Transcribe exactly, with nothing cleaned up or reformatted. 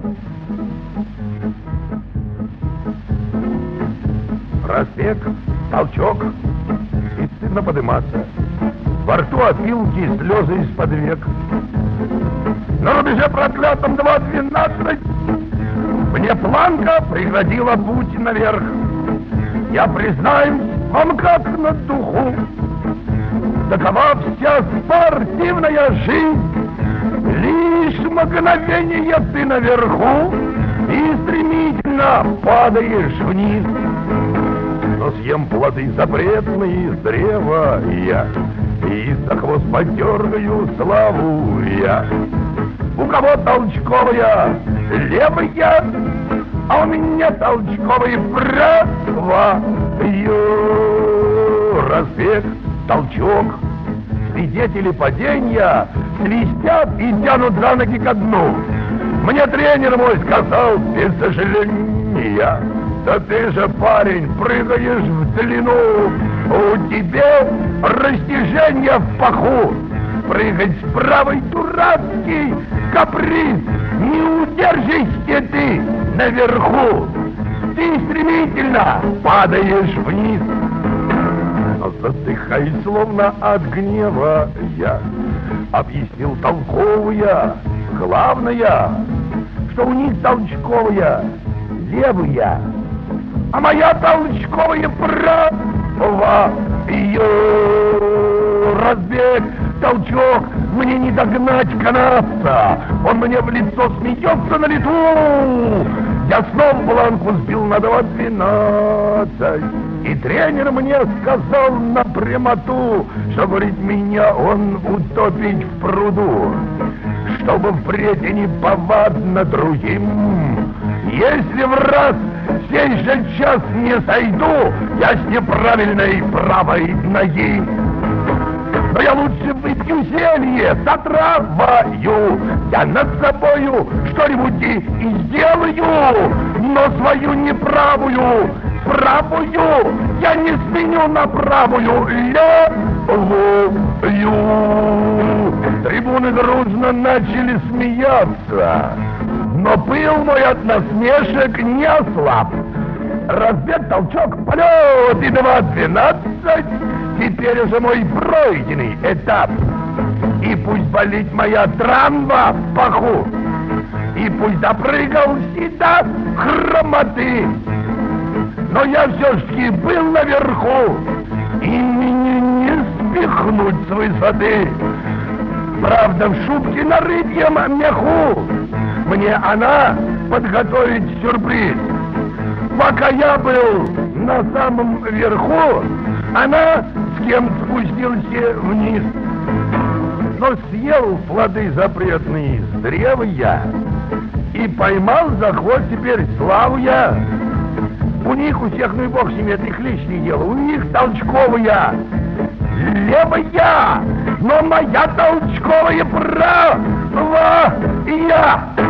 Разбег, толчок, и стыдно подниматься. Во рту опилки и слезы из-под век. На рубеже проклятом два двенадцать мне планка преградила путь наверх. Я признаюсь вам как на духу, такова вся спортивная жизнь. Лишь мгновение ты наверху и стремительно падаешь вниз. Но съем плоды запретные с древа я, и за хвост подергаю славу я. У кого толчковая левая, а у меня толчковая права. Разбег, толчок, свидетели падения свистят и тянут за ноги ко дну. Мне тренер мой сказал без сожаления: да ты же, парень, прыгаешь в длину, у тебя растяжение в паху. Прыгать с правой дурацкий каприз, не удержишься ты наверху. Ты стремительно падаешь вниз. Но задыхаясь словно от гнева я объяснил толковая, главное, что у них толчковая левая, а моя толчковая права. Ее разбег, толчок, мне не догнать канадца. Он мне в лицо смеется на лету. Я снова планку сбил на два двенадцать. И тренер мне сказал на прямоту, что, говорит, меня он утопить в пруду, чтобы впредь и не повадно другим. Если в раз сей же час не сойду я с неправильной правой ноги, но я лучше выпью зелье с отравою. Я над собою что-нибудь и, и сделаю, но свою неправую правую я не сменю на правую левую. Трибуны дружно начали смеяться, но пыл мой от насмешек не ослаб. Разбег, толчок, полет и два двенадцать. Теперь уже мой пройденный этап. И пусть болит моя трамва в паху, и пусть допрыгал всегда хромоты, но я все-таки был наверху, и меня не спихнуть с высоты. Правда, в шубке на рыбьем меху мне она подготовит сюрприз. Пока я был на самом верху, она с кем спустился вниз. Но съел плоды запретные с древа я и поймал за хвост теперь славу я. У них у всех, ну и бог с ними, это их личное дело, у них толчковая левая, но моя толчковая права я.